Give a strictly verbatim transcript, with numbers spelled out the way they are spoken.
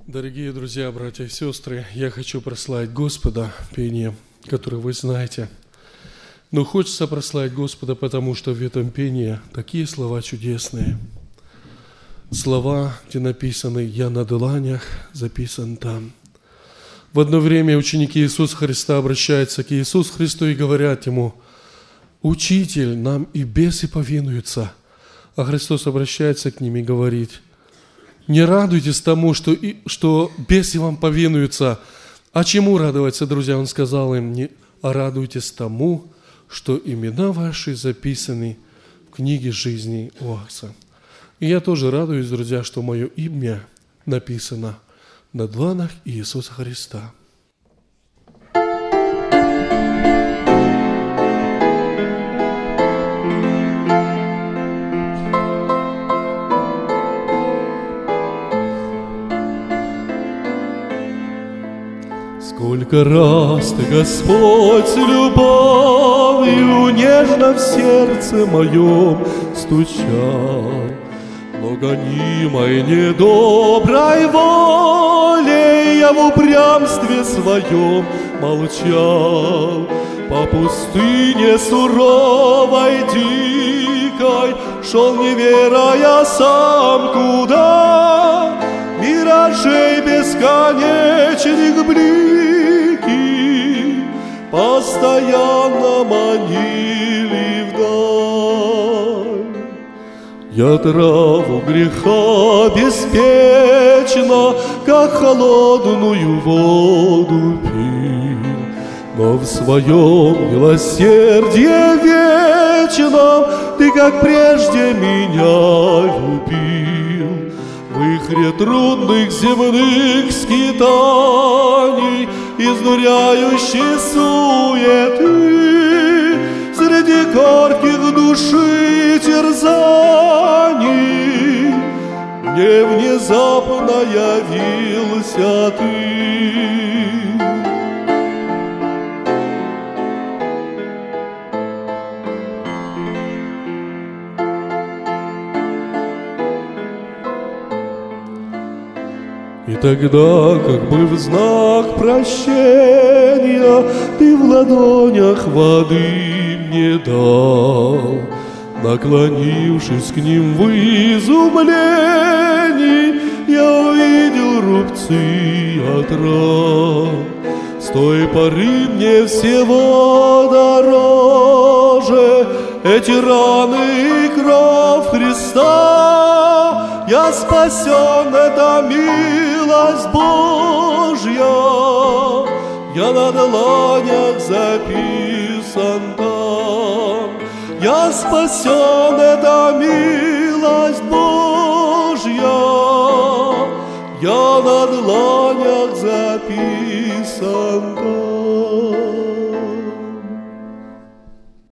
Дорогие друзья, братья и сестры, я хочу прославить Господа пением, которое вы знаете. Но хочется прославить Господа, потому что в этом пении такие слова чудесные. Слова, где написаны «Я на дланях», записан там. В одно время ученики Иисуса Христа обращаются к Иисусу Христу и говорят Ему: «Учитель, нам и бесы повинуются». А Христос обращается к ним и говорит: «Не радуйтесь тому, что, и, что бесы вам повинуются». А чему радоваться, друзья? Он сказал им: «Не, а радуйтесь тому, что имена ваши записаны в книге жизни у Отца». И я тоже радуюсь, друзья, что мое имя написано на дланах Иисуса Христа. Сколько раз Ты, Господь, с любовью нежно в сердце моем стучал, но гонимой недоброй волей я в упрямстве своем молчал. По пустыне суровой, дикой шел, не веря сам куда, миражей бесконечных блики постоянно манили вдаль. Я траву греха беспечно, как холодную воду пил, но в своем милосердии вечном Ты, как прежде, меня любил. В вихре трудных земных скитаний, изнуряющей суеты, среди горьких души терзаний, мне внезапно явился Ты. И тогда, как бы в знак прощения, Ты в ладонях воды мне дал. Наклонившись к ним в изумлении, я увидел рубцы от ран. С той поры мне всего дороже эти раны и кровь Христа. Я спасен, это милость Божья, я на дланях записан там. Я спасен, это милость Божья, я на дланях записан там.